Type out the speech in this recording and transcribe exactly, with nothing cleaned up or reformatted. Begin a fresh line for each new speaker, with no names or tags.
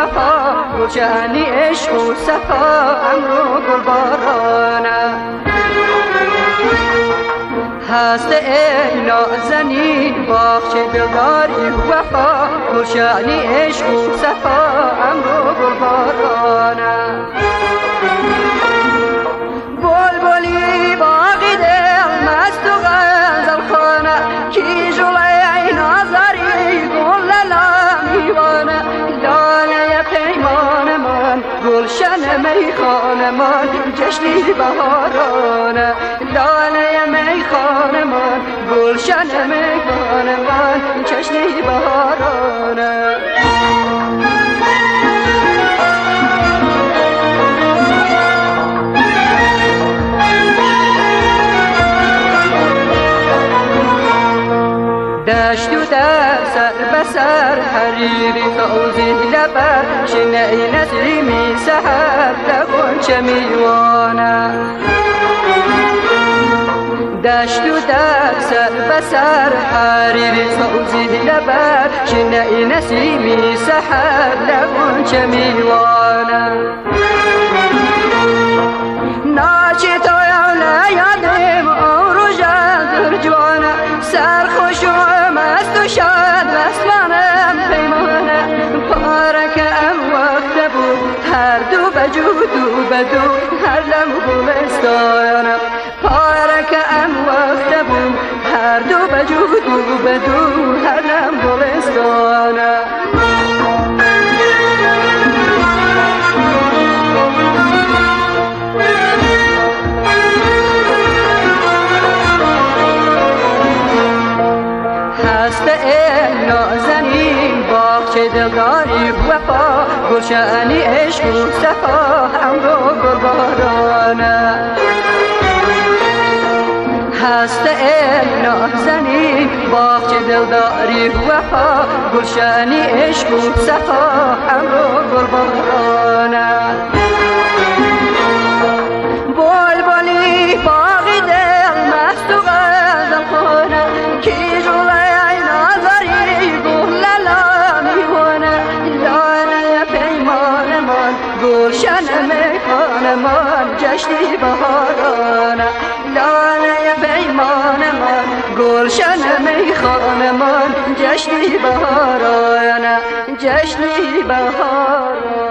وفا گلشنی عشق و صفا امرو گل بارانه هست ای نازنین باغچه دلداری وفا گلشنی عشق و صفا امرو گل بارانه بلبلی باغی دل مست و غزل خانه کی جلوی نازاری گل لامیوانه لاله پیمان من گلشن میخانه من جشنی بهارانه لاله میخانه من گلشن میخانه من جشنی بهارانه دشت و در سر بسر حریری توزی لبر شنعی نسیمی سحر لغنچه میوانه دشت و در سر بسر حریری توزی لبر شنعی نسیمی سحر لغنچه میوانه ناچه تو یادم آرو جندر جوانه سر خوش و مست و شاد وصلانم پیمانه پارکم وقت بود هر دو بجود و بدو هر لم گلستانه پارکم وقت بود هر دو بجود و بدو هر لم گلستانه هست ای نازنین باغچه دلداری وفا گلشنی عشق و صفا امرو گل بارانه هست ای نازنین باغچه دلداری وفا گلشنی عشق و صفا امرو گل بارانه بلبلی باغی دل مست و غزل خانه کی جلوی گلشن میخانه من جشنی بهارانه لاله پیمان من گلشن میخانه من جشنی بهارانه جشنی بهارانه